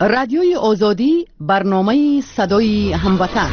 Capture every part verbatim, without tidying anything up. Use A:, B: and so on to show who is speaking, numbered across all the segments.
A: رادیوی آزادی برنامه صدای هموطن.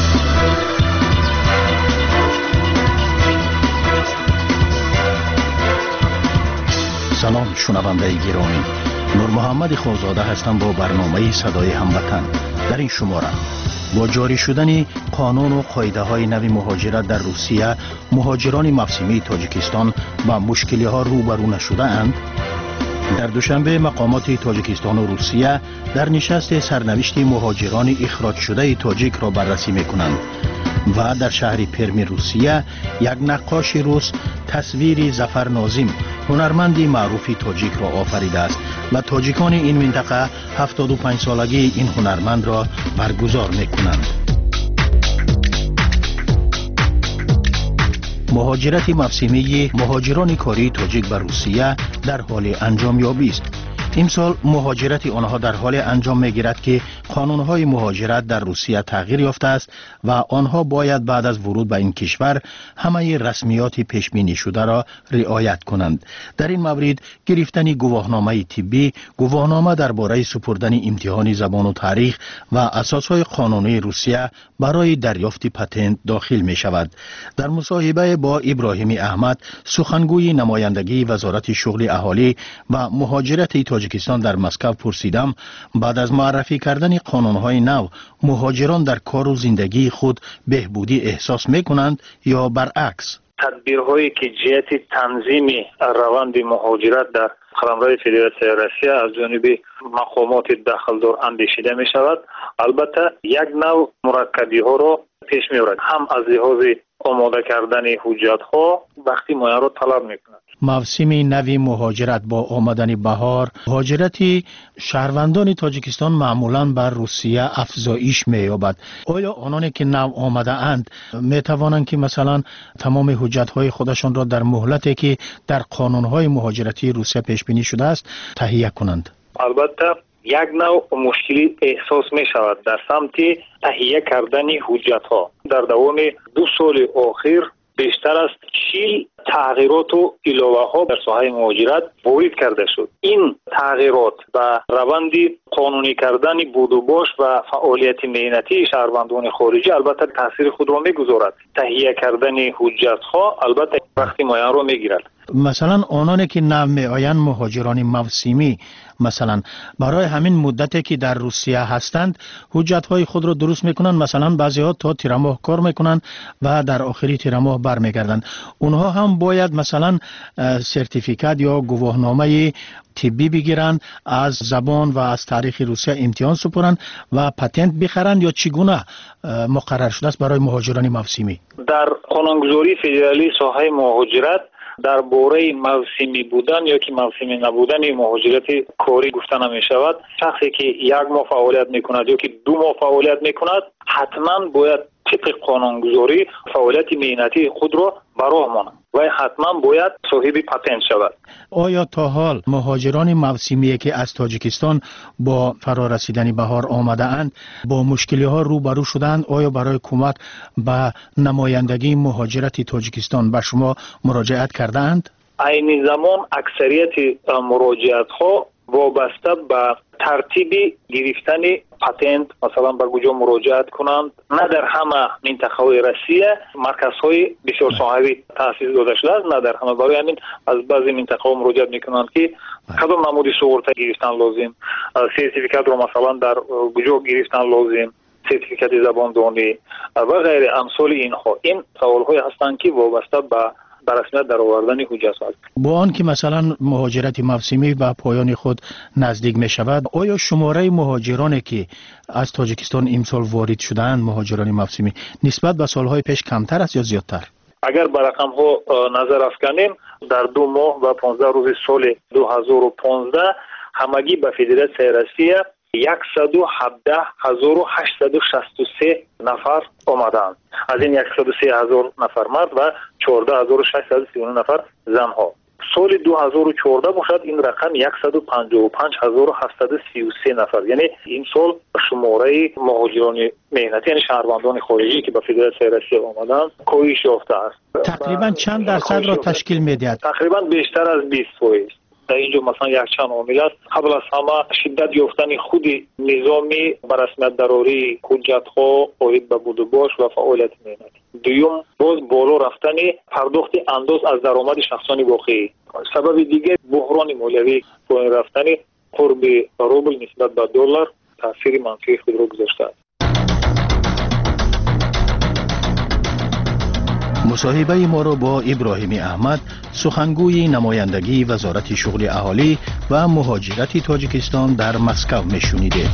B: سلام شنونده گرامی، نور محمد خوزاده هستم با برنامه صدای هموطن. در این شماره با جاری شدن قانون و قاعده های نو مهاجرت در روسیه، مهاجران موسمی تاجیکستان با مشکلی ها روبرو نشده اند. در دوشنبه مقامات تاجیکستان و روسیه در نشست سرنوشت مهاجران اخراج شده تاجیک را بررسی میکنند و در شهر پرمی روسیه یک نقاش روس تصویر ظفر ناظم، هنرمندی معروفی تاجیک را آفریده است و تاجیکان این منطقه هفتاد و پنج سالگی این هنرمند را برگزار میکنند. مهاجرت موسمی مهاجران کاری تاجیک به روسیه در حال انجام یابی است. این سال مهاجرت آنها در حال انجام میگیرد که قانونهای مهاجرت در روسیه تغییر یافته است و آنها باید بعد از ورود به این کشور همه رسمیات پیش بینی شده را رعایت کنند. در این مورد گرفتن گواهنامه طبی، گواهنامه درباره سپردن امتحان زبان و تاریخ و اساسهای قانونی روسیه برای دریافت پتنت داخل می شود. در مصاحبه با ابراهیم احمد، سخنگوی نمایندگی وزارت شغل اهالی و مهاجرت تاجیکستان در مسکو پرسیدم بعد از معرفی کردن قانونهای نو مهاجران در کار و زندگی خود بهبودی احساس میکنند یا برعکس؟
C: تدبیرهایی که جهت تنظیم روند مهاجرت در قلمرو فدراسیون روسیه از جانب مقامات داخلدار اندیشیده می شود، البته یک نوع مرکبی ها را پیش می آورد، هم از لحاظ آماده کردن حجت ها وقتی مایه را طلب می کند.
B: موسم نوی مهاجرت با آمدن بهار، مهاجرت شهروندان تاجیکستان معمولاً بر روسیه افزایش می‌یابد. آیا آنانی که نو آمده اند می توانند که مثلا تمام حجت های خودشان را در مهلتی که در قانون‌های مهاجرتی روسیه پیش بینی شده است تهیه کنند؟
C: البته یک نوع مشکلی احساس می شود در سمت تهیه کردن حجت ها. در دوام دو سال اخیر بیشتر از چهل تغییرات و علاوه ها در ساحه مهاجرت وارد کرده شد. این تغییرات و روند قانونی کردن بود و باش و فعالیت مهنتی شهروندان خارجی البته تاثیر خود را میگذارد. تهیه کردن حجت ها البته وقتی مایه را میگیرد.
B: مثلا آنانی که نو می آیند مهاجران موسمی مثلا برای همین مدتی که در روسیه هستند حجت های خود را درست میکنند، مثلا بعضی ها تا تیر ماه کار میکنند و در آخری تیر ماه برمیگردند. اونها هم باید مثلا سرتیفیکات یا گواهنامه طبی بگیرند، از زبان و از تاریخ روسیه امتحان سپارند و پتنت بخرند یا چگونه مقرر شده است برای مهاجران موسمی؟
C: در قانونگذاری فدرالی ساحه مهاجرت در باره موسمی بودن یا که موسمی نبودن مهاجرت کاری گفته نمی شود. شخصی که یک ماه فعالیت می کند یا که دو ماه فعالیت می کند حتما باید طبق قانونگذاری فعالیت مهنتی خود را براه ماند و حتما باید صاحب پتنت شود.
B: آیا تا حال مهاجران موسمی که از تاجیکستان با فرارسیدن بهار آمده اند با مشکلی ها روبرو شدند؟ آیا برای کمک به نمایندگی مهاجرت تاجیکستان به شما مراجعت کرده اند؟
C: این زمان اکثریت مراجعت ها وابسته به ترتیب گرفتن پتنت مثلا به کجا مراجعت کنند. نه در همه منطقه های روسیه مرکزهای بسیار صاحبی تأسیس داده شده است، نه در همه. برای همین از بعضی منطقه ها مراجعت میکنند که کدام نمود سوغرته گرفتن لازم، سرتیفیکات رو مثلا در کجا گرفتن لازم، سرتیفیکات زبان دانی و غیر امثال اینها. این سوال های هستند که وابسته به در رسمیت در آوردن حجت است.
B: با آن که مثلا مهاجرت موسمی به پایان خود نزدیک می شود، آیا شماره مهاجرانی که از تاجیکستان امسال وارد شدند مهاجران موسمی نسبت به سالهای پیش کمتر است یا زیادتر؟
C: اگر به رقم ها نظر افکنیم در دو ماه و پانزده روز سال دو هزار و پانزده همگی به فدراسیون روسیه صد و هفده هزار و هشتصد و شصت و سه نفر آمدند. از این صد و سه هزار نفر مرد و چهارده هزار و ششصد و سی و نه نفر زن ها. سال دو هزار و چهارده باشد این رقم صد و پنجاه و پنج هزار و هفتصد و سی و سه نفر. یعنی این سال شماره مهاجران مهنتی یعنی شهروندان خارجی که به فدراسیون روسیه آمدند کاهش یافته است.
B: تقریبا چند درصد را تشکیل می‌دهد؟
C: تقریبا بیشتر از بیست فیصد. در اینجا مثلا یک چند عامل است. قبل از همه شدت یافتن خود نظامی بر رسمیت ضروری حجت ها عاید به بود و باش و فعالیت مهنتی. دوم باز بالا رفتن پرداخت انداز از درآمد شخصانی واقعی. سبب دیگه بحران مالیوی پایین رفتن قرب روبل نسبت به دلار تاثیر منفی خود را گذاشته است.
B: مصاحبه ما را با ابراهیم احمد، سخنگوی نمایندگی وزارت شغل اهالی و مهاجرت تاجیکستان در مسکو میشنیدید.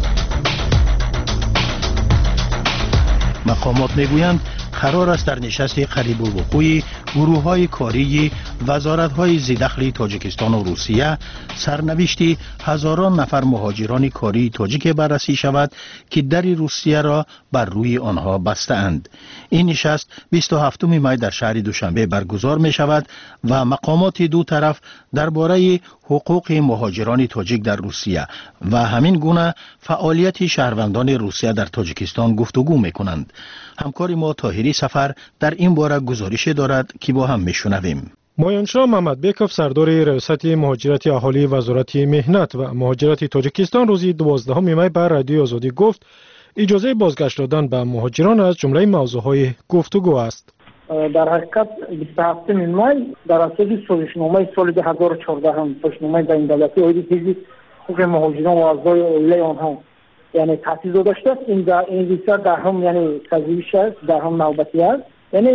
B: مقامات میگویند قرار است در نشست قریب وقوع گروه‌های کاری وزارت‌های ذی‌دخل تاجیکستان و روسیه سرنوشت هزاران نفر مهاجران کاری تاجیک بررسی شود که در روسیه را بر روی آنها بسته‌اند. این نشست بیست و هفتم می در شهر دوشنبه برگزار می شود و مقامات دو طرف درباره حقوق مهاجران تاجیک در روسیه و همین گونه فعالیت شهروندان روسیه در تاجیکستان گفتگو می کنند. همکار ما طاهری سفر در این باره گزارش دارد که با هم میشنویم.
D: مایانشاه محمدبکov سردار ریاست مهاجرت اهالی وزارت مهنت و مهاجرت تاجیکستان روز دوازدهم می بر رادیو آزادی گفت اجازه بازگشت دادن به مهاجران از جمله موضوعهای گفتگو است.
E: در حقیقت بیست و هفتم می در اساس سازشنامه سال دو هزار و چهارده هم سازشنامه بین دولتی عاید حفظ حقوق مهاجران و اعضای عائله آنها یعنی تأسیس داشته است. این در این ریسر در هم یعنی تجویز است، در هم نوبتی است، یعنی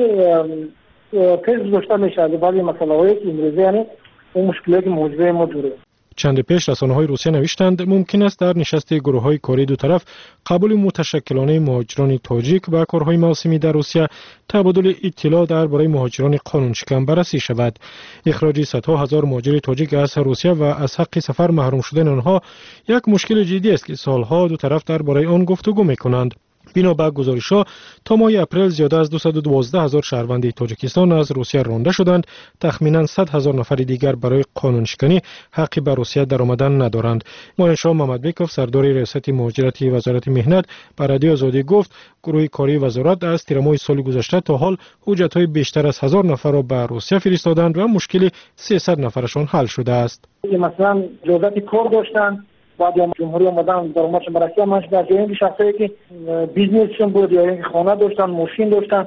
E: پیش گذاشته میشه برای مسئله هایی که امروزه یعنی اون مشکلاتی موجوده ما داره.
D: چند پیش رسانه‌های روسیه نوشتند ممکن است در نشست گروه‌های کاری دو طرف قبول متشکلانه مهاجران تاجیک و کارهای موسمی در روسیه تبادل اطلاع درباره مهاجران قانونشکن بررسی شود. اخراج صدها هزار مهاجر تاجیک از روسیه و از حق سفر محروم شدن آنها یک مشکل جدی است که سالها دو طرف درباره آن گفتگو می‌کنند. بنا به گزارش‌ها تا ماه اپریل زیاده از دویست و دوازده هزار شهروند تاجیکستان از روسیه رانده شدند. تخمیناً صد هزار نفر دیگر برای قانونشکنی حقی به روسیه درآمدن ندارند. مایانشاه محمدبکov سردار ریاست مهاجرت وزارت مهنت بر رادیو آزادی گفت گروه کاری وزارت از تیر ماه سال گذشته تا حال حجت‌های بیشتر از هزار نفر را به روسیه فرستادند و مشکل سیصد نفرشان حل شده است.
E: مثلا اجازه کار داشتند بعد یا جمهوری آمدن درآمدشون بررسی منش در جایی که شخصایی که بیزنسشون بود یا اینکه خانه داشتن ماشین داشتن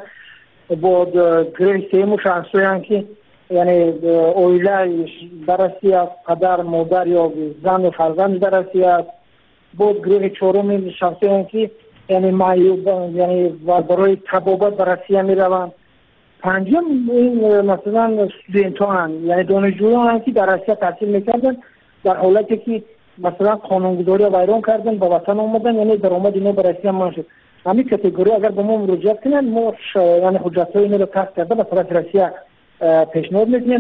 E: بود گره سیم و شخصایی که یعنی اویله بررسی است پدر مادر یا زن و فرزند بررسی است بود گره چهارم شخصایی که یعنی معیوب یعنی برای تبابت بررسی می روند. پنجم این مثلا استودنتان یعنی دانشجویان که در روسیه تحصیل میکردن در حالتی که مثلا قانونگذاری را ویران کردن با وطن آمدن یعنی درآمد اینا بررسی هم شد. همین کاتگوری اگر به ما مراجعه کنن ما یعنی حجت‌های اینا رو تست کرده به طرف روسیه پیشنهاد می‌کنیم.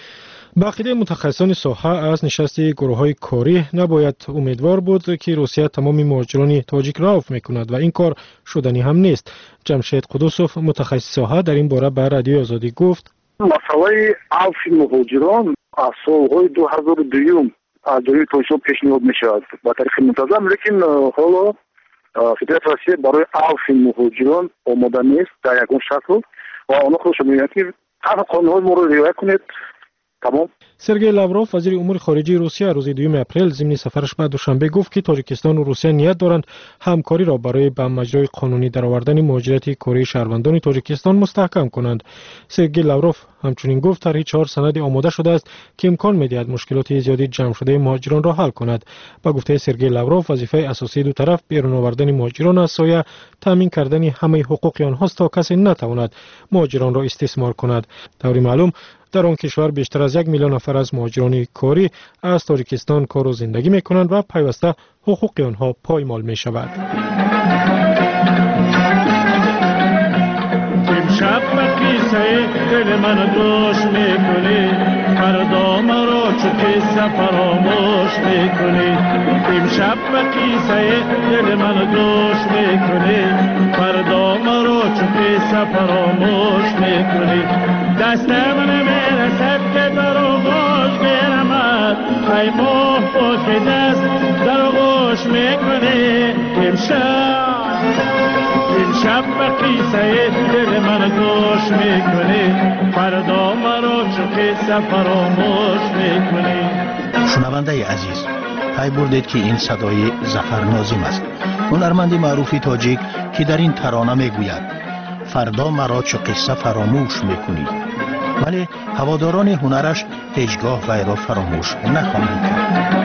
D: با عقیده متخصصان ساحه از نشست گروه‌های کاری نباید امیدوار بود که روسیه تمام مهاجران تاجیک را عفو می‌کند و این کار شدنی هم نیست. جمشید قدوسوف متخصص ساحه در این باره به رادیو آزادی گفت
F: مسئله عفو مهاجران از سال‌های دو هزار و دو از جایی توشو پیشنهاد میشود با طریق منتظم، لیکن حالا فدراسیون روسیه برای عفو مهاجران آماده نیست در یکون شکل و آنها خودشون میگن که همه قانون‌های ما رو رعایت کنید. تمام.
D: سرگئی لاوروف وزیر امور خارجه روسیه روز دوم اپریل ضمن سفرش به دوشنبه گفت که تاجیکستان و روسیه نیت دارند همکاری را برای به مجرای قانونی درآوردن مهاجرت کاری شهروندان تاجیکستان مستحکم کنند. سرگئی لاوروف همچنین گفت طرح چهار سند آماده شده است که امکان می‌دهد مشکلات زیادی جمع شده مهاجران را حل کند. با گفته سرگئی لاوروف وظیفه اساسی دو طرف بیرون آوردن مهاجران از سایه تامین کردن همه حقوق آنهاست تا کسی نتواند مهاجران را استثمار کند. طوری معلوم در آن کشور بیشتر از یک میلیون نفر از مهاجران کاری از تاجیکستان کار و زندگی می کنند و پیوسته حقوق آنها پایمال می شود.
G: امشب قصه دل من گوش میکنی فردا مرا چو قصه فراموش میکنی امشب قصه دل من گوش میکنی فردا مرا چو قصه فراموش میکنی دست من میرسد که در آغوش گیرمد ای ماه با که دست در آغوش میکنی امشب شب به قیصه دل من گوش میکنی، فردا مرا چو قصه فراموش میکنی.
B: شنونده عزیز، پی بردید که این صدای ظفر ناظم است، هنرمند معروفی تاجیک که در این ترانه میگوید فردا مرا چو قصه فراموش میکنی، ولی هواداران هنرش هیچگاه وی را فراموش نخواهند کرد.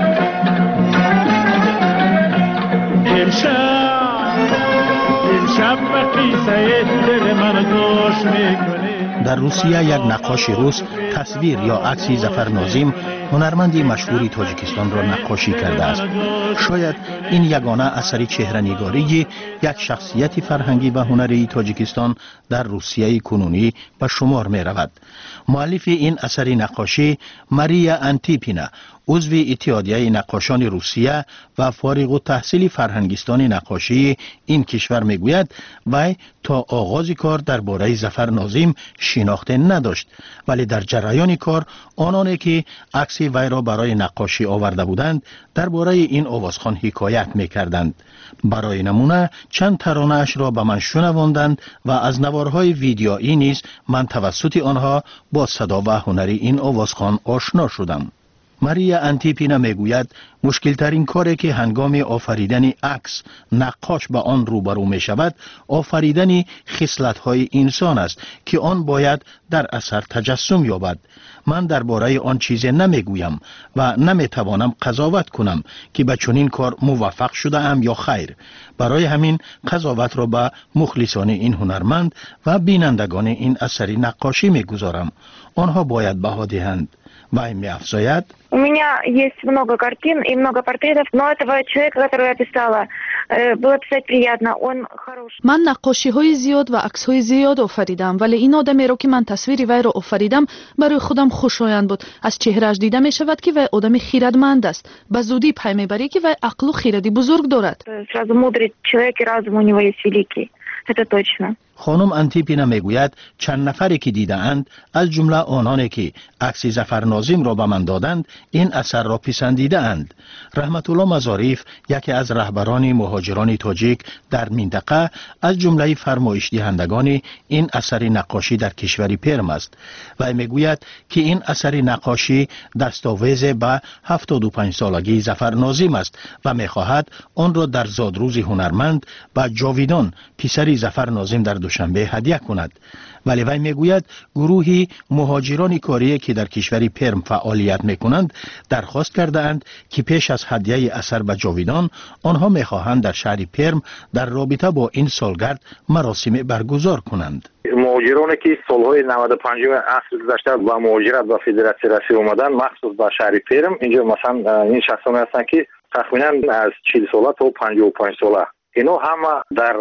G: شب به قیصه دل من گوش میکنی.
B: در روسیه یک نقاش روس تصویر یا عکسی ظفر ناظم هنرمندی مشهوری تاجیکستان را نقاشی کرده است. شاید این یگانه اثری چهره‌نگاری یک شخصیت فرهنگی و هنری تاجیکستان در روسیه کنونی به شمار می رود. مؤلف این اثری نقاشی ماریا انتیپینا، عضو اتحادیه نقاشان روسیه و فارغ التحصیل فرهنگستان نقاشی این کشور میگوید وی تا آغاز کار درباره ظفر ناظم شناخته نداشت، ولی در جریان کار آنانی که عکس وی را برای نقاشی آورده بودند درباره این آوازخوان حکایت میکردند. برای نمونه چند ترانه اش را به من شنواندند و از نوارهای ویدیویی نیز من توسط آنها با صدا و هنر این آوازخوان آشنا شدم. ماریا انتیپینا میگوید مشکل ترین کاری که هنگام آفریدن عکس نقاش با آن روبرو می شود آفریدن خصلت های انسان است که آن باید در اثر تجسم یابد. من درباره آن چیزی نمیگویم و نمیتوانم قضاوت کنم که به چنین کار موفق شده ام یا خیر. برای همین قضاوت را به مخلصان این هنرمند و بینندگان این اثری نقاشی میگذارم. آنها باید بها دهند. وی می افزاید:
H: У меня есть много картин и много портретов, но этого человека, которого я писала, было писать приятно, он хороший.
I: من نقاشی های زیاد و عکس های زیاد آفریدم، ولی این آدمی را که من تصویری وی را آفریدم برای خودم خوشایند بود. از چهرهش دیده می شود که وی آدم خیرتمند است. به زودی پی میبری که وی عقل و خیرتی بزرگ دارد.
H: Сразу мудрый человек и разум у него есть великий. Это точно.
B: خانم انتیپینا میگوید چند نفری که دیده‌اند از جمله آنانی که عکس ظفر ناظم را به من دادند این اثر را پسندیده اند. رحمت الله مزاریف یکی از رهبران مهاجران تاجیک در منطقه از جمله فرمایش دهندگان این اثر نقاشی در کشور پرم است و میگوید که این اثر نقاشی دستاویز به هفتاد و پنج سالگی ظفر ناظم است و میخواهد آن را در زادروز هنرمند به جاویدان پسر ظفر ناظم در دوشنبه هدیه کند. ولی وی میگوید گروهی مهاجران کاری که در کشور پرم فعالیت میکنند درخواست کرده اند که پیش از هدیه اثر به جاویدان آنها میخواهند در شهر پرم در رابطه با این سالگرد مراسم برگزار کنند.
J: مهاجرانی که سالهای نود و پنج عصر گذشته با مهاجرت به فدراسیون روسیه اومدن مخصوص به شهر پرم، اینجا مثلا این شخصانی هستند که تقریبا از چهل ساله تا پنجاه و پنج ساله، اینا همه در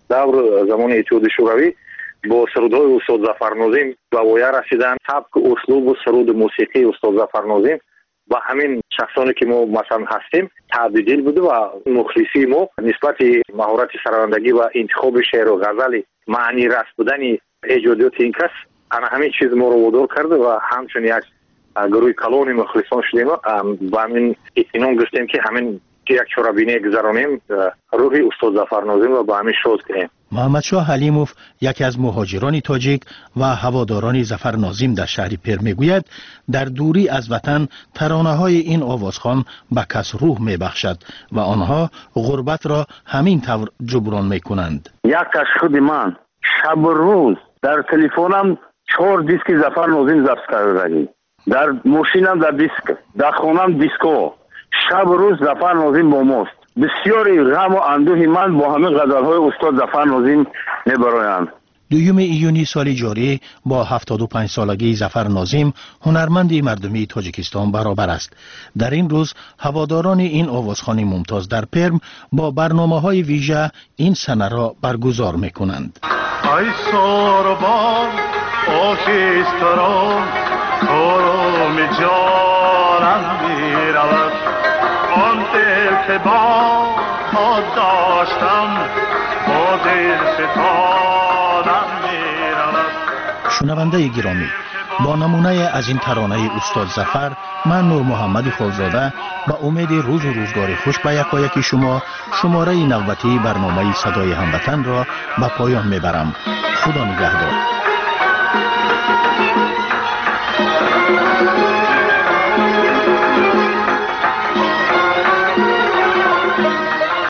J: دور زمان اتحاد شوروی با سرودهای استاد ظفر ناظم به وایه رسیدن. سبک اسلوب و سرود موسیقی استاد ظفر ناظم با همین شخصانی که ما مثلا هستیم تبدیل بوده و مخلصی ما نسبت مهارت سرایندگی و انتخاب شعر و غزل معنی رس بودن ایجادیات این کس انا همین چیز ما رو وادار کرده و همچون یک گروه کلون مخلصان شدیم و همین اطمینان گرفتیم که همین یک چورابینه گذرانیم روحی استاد ظفر ناظم رو با همین شاد کنیم.
B: محمد شاه حلیموف یکی از مهاجران تاجیک و هواداران ظفر ناظم در شهر پرم میگوید در دوری از وطن ترانه های این آوازخوان به کس روح میبخشد و آنها غربت را همین طور جبران میکنند.
F: یکش خود من شب و روز در تلفنم چهار دیسک ظفر ناظم ضبط کرده، در ماشینم در دیسک، در خونم دیسکو، شب و روز ظفر ناظم با ماست. بسیاری غم و اندوه من با همه غزل‌های استاد ظفر ناظم می‌برایند.
B: دوم ایونی سال جاری با هفتاد و پنج سالگی ظفر ناظم هنرمند مردمی تاجیکستان برابر است. در این روز هواداران این آوازخوان ممتاز در پرم با برنامه‌های ویژه این سنه را برگزار می‌کنند.
G: ای سربان آتیستران کارم جانم می‌رود آن دل که با خود داشتم با دل ستانم می‌رود.
B: شنونده گرامی، با نمونه از این ترانه استاد ظفر من نور محمد خالزاده با امید روز و روزگار خوش به یکایک شما شماره نوبتی برنامه صدای هموطن را به پایان میبرم. خدا نگهدار.